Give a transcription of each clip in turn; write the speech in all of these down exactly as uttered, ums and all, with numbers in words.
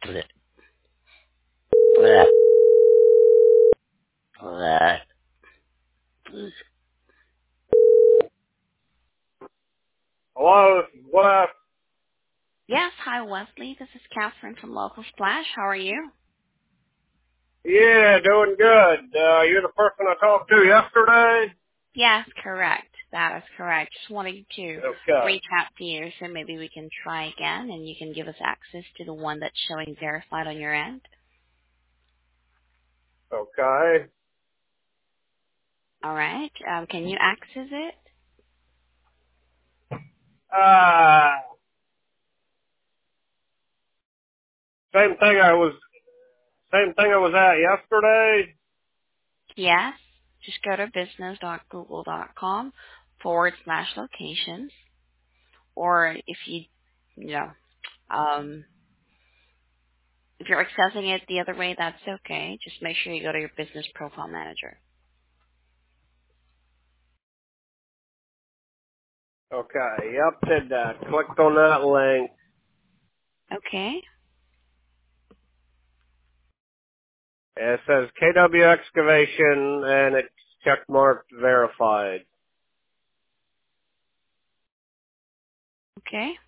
Bleh, bleh, bleh. Hello, what? Yes, hi Wesley. This is Catherine from Local Splash. How are you? Yeah, doing good. Uh, you're the person I talked to yesterday? Yes, correct. That is correct. Just wanted to Okay. reach out to you so maybe we can try again and you can give us access to the one that's showing verified on your end. Okay. All right. Um, can you access it? Uh, same thing I was, same thing I was at yesterday? Yes. Just go to business.google.com forward slash locations. Or if you, you know, um, if you're accessing it the other way, that's okay. Just make sure you go to your business profile manager. Okay, yep, did that. Clicked on that link. Okay. It says K W Excavation and it's checkmarked verified. Okay.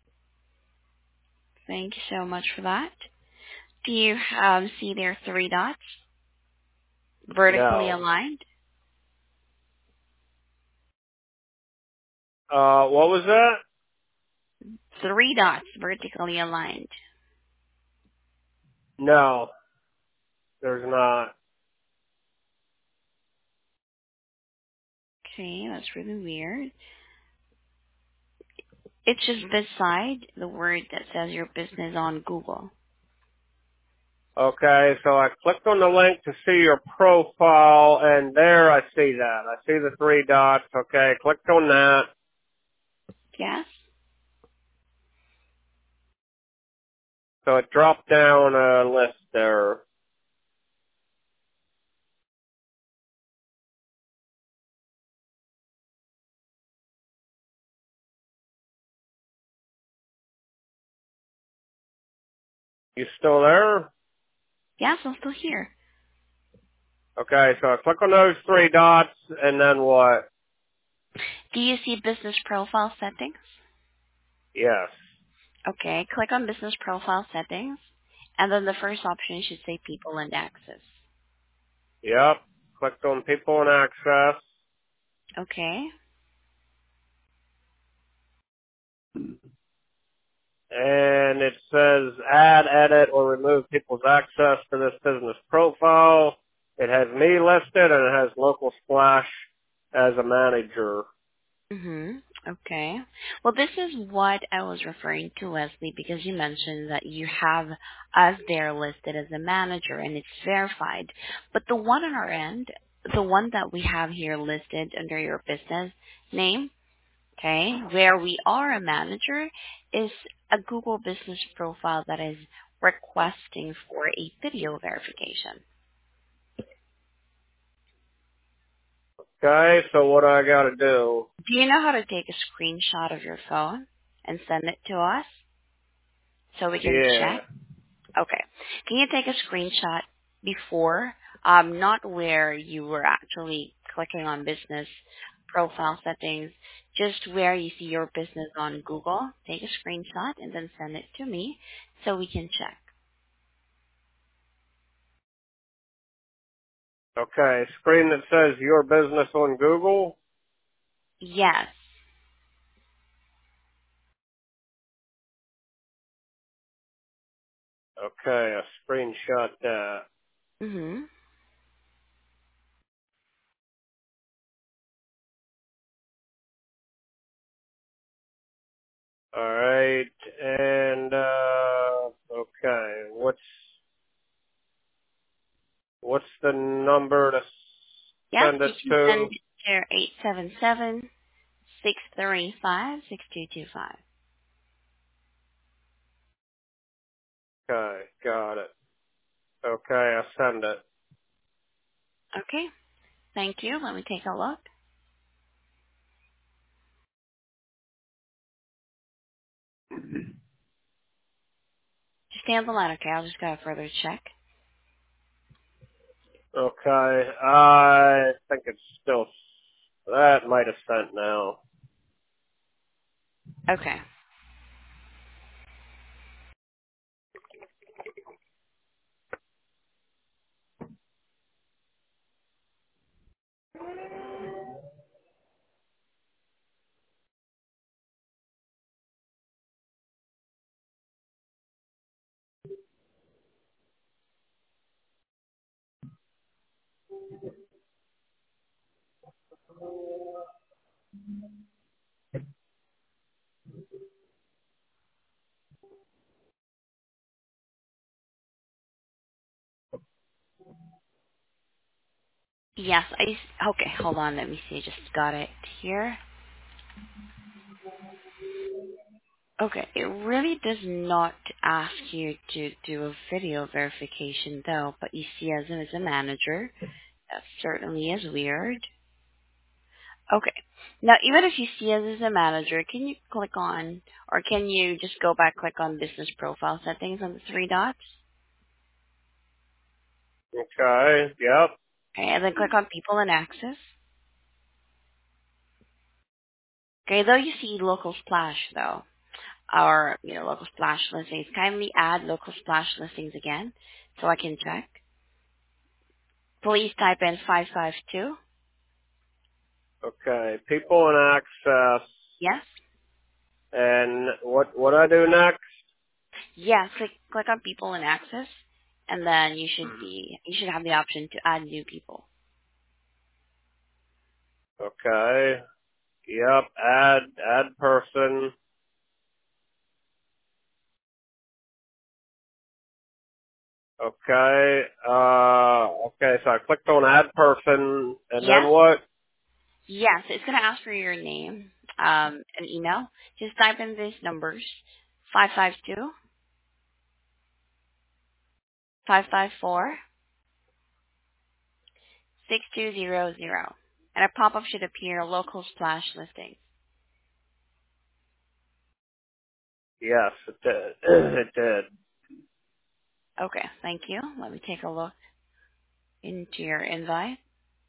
Thank you so much for that. Do you um, see there three dots vertically No. aligned? Uh, what was that? Three dots vertically aligned. No, there's not. Okay, that's really weird. It's just beside the word that says your business on Google. Okay, so I clicked on the link to see your profile, and there I see that. I see the three dots. Okay, clicked on that. Yes? So it dropped down a list there. You still there? Yes, I'm still here. Okay, so I click on those three dots, and then what? Do you see business profile settings? Yes. Okay, click on business profile settings, and then the first option should say people and access. Yep. Clicked on people and access. Okay. And it says add, edit, or remove people's access to this business profile. It has me listed, and it has Local Splash as a manager. Mhm. Okay. Well, this is what I was referring to, Wesley, because you mentioned that you have us there listed as a manager and it's verified. But the one on our end, the one that we have here listed under your business name, okay, where we are a manager, is a Google business profile that is requesting for a video verification. Okay, so what do I gotta do? Do you know how to take a screenshot of your phone and send it to us so we can Yeah. check? Okay. Can you take a screenshot before, um, not where you were actually clicking on business profile settings, just where you see your business on Google? Take a screenshot and then send it to me so we can check. Okay, screen that says your business on Google. Yes. Okay, I screenshot that. Mm-hmm. Alright, and, uh, okay, what's, what's the number to s- Yep. send You it can send to? it to eight seven seven, six three five, six two two five. Okay, got it. Okay, I send it. Okay. Thank you. Let me take a look. stay on the line, okay? I'll just gotta further check. Okay. I think it's still, that might have sent now. Okay. Yes, I, s- okay, hold on, let me see, I just got it here. Okay, it really does not ask you to do a video verification though, but you see as him as a manager, that certainly is weird. Okay, now even if you see us as a manager, can you click on, or can you just go back, click on business profile settings on the three dots? Okay. Yep. Okay, and then click on people and access. Okay, though you see local splash though, or, you know, local splash listings, kindly add local splash listings again so I can check. Please type in five five two. Okay. People and access. Yes? And what, what I do next? Yes, click, click on people and access, and then you should be, you should have the option to add new people. Okay. Yep. Add, add person. Okay. Uh, okay. So I clicked on add person and then Yes? what? Yes, it's going to ask for your name, um, an email. Just type in these numbers, five five two, five five four, six two zero zero. And a pop-up should appear, local splash listing. Yes, it did. It did. Okay, thank you. Let me take a look into your invite.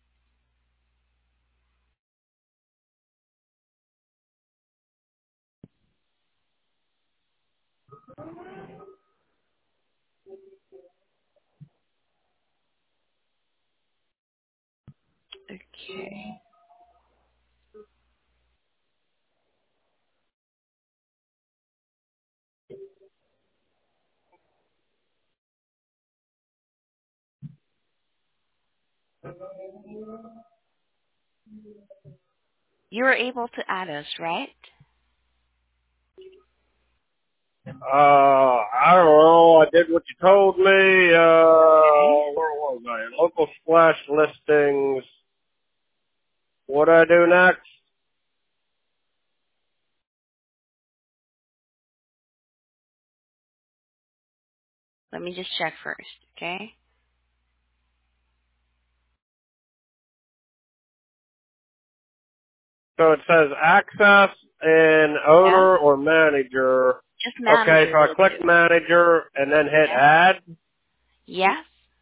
Okay. You were able to add us, right? Uh, I don't know. I did what you told me. Okay. Uh, where was I? Local splash listings. What do I do next? Let me just check first, okay? So it says access and Yeah? owner or manager. Just Okay, manager so I will click do. manager and then hit Yeah? add. Yes?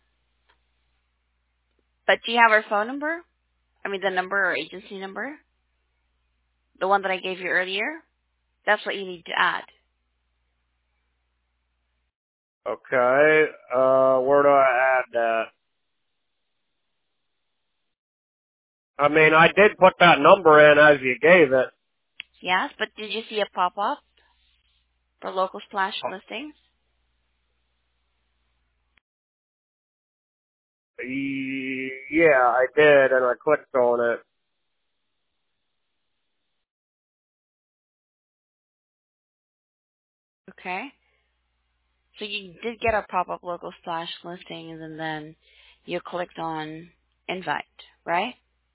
But do you have our phone number? I mean, the number or agency number? The one that I gave you earlier? That's what you need to add. Okay, uh, where do I add that? I mean, I did put that number in as you gave it. Yes? But did you see a pop-up for local splash listings? Yeah, I did, and I clicked on it. Okay. So you did get a pop-up local splash listings, and then you clicked on invite, right?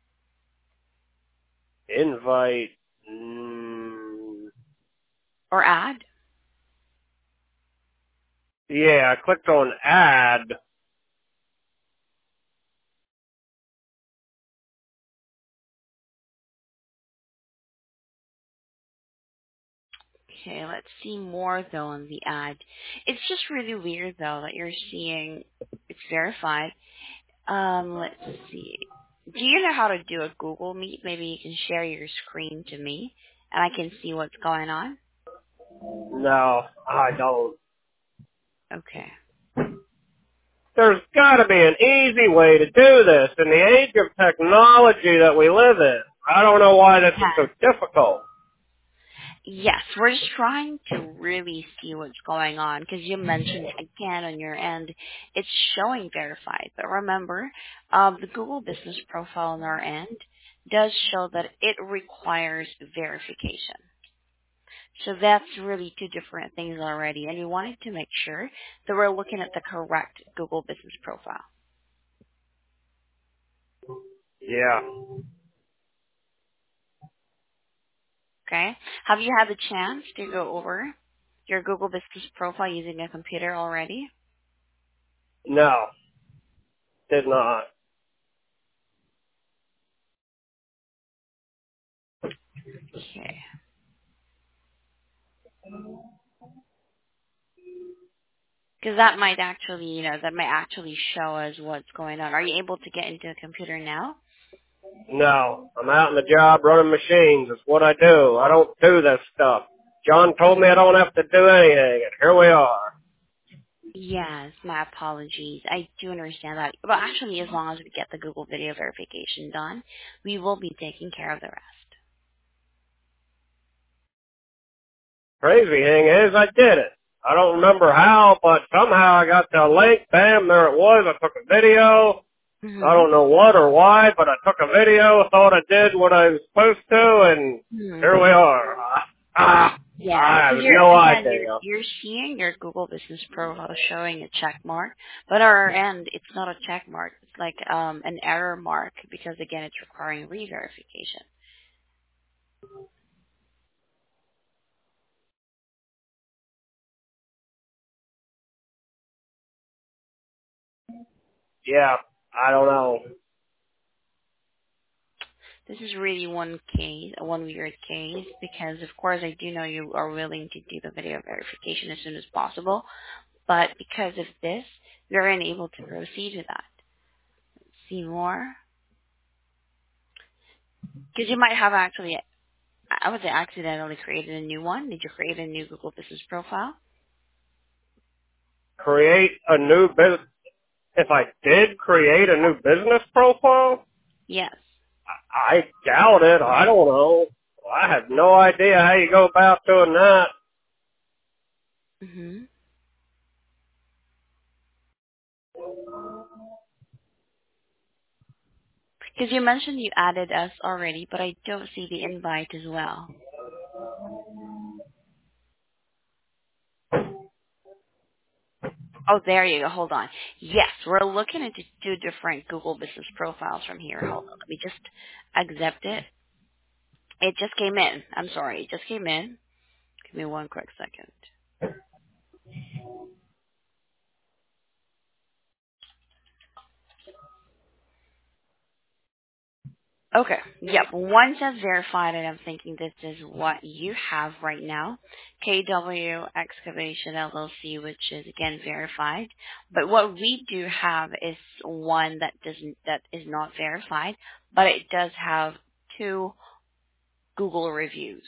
Invite. Mm, Or add? yeah, I clicked on add. Okay, let's see more though on the ad. It's just really weird though that you're seeing it's verified. Um, let's see. Do you know how to do a Google Meet? Maybe you can share your screen to me and I can see what's going on. No, I don't. Okay. There's got to be an easy way to do this in the age of technology that we live in. I don't know why this is so Yeah. difficult. Yes, we're just trying to really see what's going on because you mentioned again on your end it's showing verified. But remember, um, the Google Business Profile on our end does show that it requires verification. So that's really two different things already. And we wanted to make sure that we're looking at the correct Google Business Profile. Yeah. Okay? Have you had the chance to go over your Google Business Profile using a computer already? No, did not. Okay. Because that might actually, you know, that might actually show us what's going on. Are you able to get into a computer now? No, I'm out in the job running machines. It's what I do. I don't do this stuff. John told me I don't have to do anything, and here we are. Yes, my apologies. I do understand that. But actually, as long as we get the Google video verification done, we will be taking care of the rest. Crazy thing is, I did it. I don't remember how, but somehow I got the link. Bam, there it was. I took a video. I Mm-hmm. don't know what or why, but I took a video, thought I did what I was supposed to, and Mm-hmm. here we are. Ah, ah, Yeah, I have because you're no again, you're idea. you're seeing your Google Business Profile showing a check mark, but on our end, it's not a check mark. It's like um an error mark because again, it's requiring re-verification. Yeah, I don't know. This is really one case, one weird case, because of course I do know you are willing to do the video verification as soon as possible, but because of this, we're unable to proceed with that. See more? Because you might have actually, I would say accidentally created a new one. Did you create a new Google Business Profile? Create a new business. If I did create a new business profile, Yes. I I doubt it. I don't know. I have no idea how you go about doing that. hmm Because you mentioned you added us already, but I don't see the invite as well. Oh, there you go. Hold on. Yes, we're looking into two different Google Business Profiles from here. Hold on. Let me just accept it. It just came in. I'm sorry. It just came in. Give me one quick second. Okay. Yep. One says verified, and I'm thinking this is what you have right now. K W Excavation L L C, which is again verified. But what we do have is one that doesn't that is not verified, but it does have two Google reviews.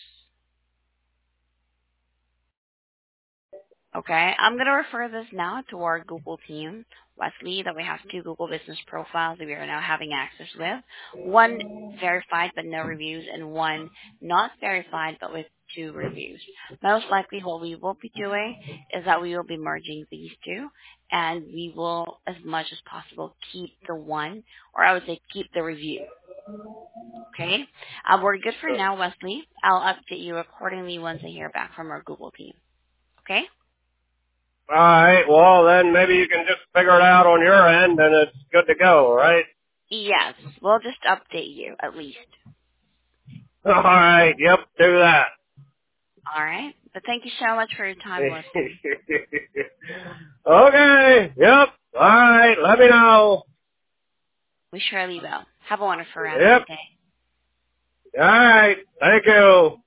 Okay, I'm going to refer this now to our Google team, Wesley, that we have two Google business profiles that we are now having access with. One verified but no reviews, and one not verified but with two reviews. Most likely what we will be doing is that we will be merging these two, and we will, as much as possible, keep the one, or I would say keep the review. Okay? Uh, we're good for now, Wesley. I'll update you accordingly once I hear back from our Google team. Okay? All right. Well, then maybe you can just figure it out on your end, and it's good to go, right? Yes, we'll just update you at least. All right. Yep. Do that. All right. But thank you so much for your time, Wesley. Okay. Yep. All right. Let me know. We surely will. Have a wonderful rest of Yep. the day. All right. Thank you.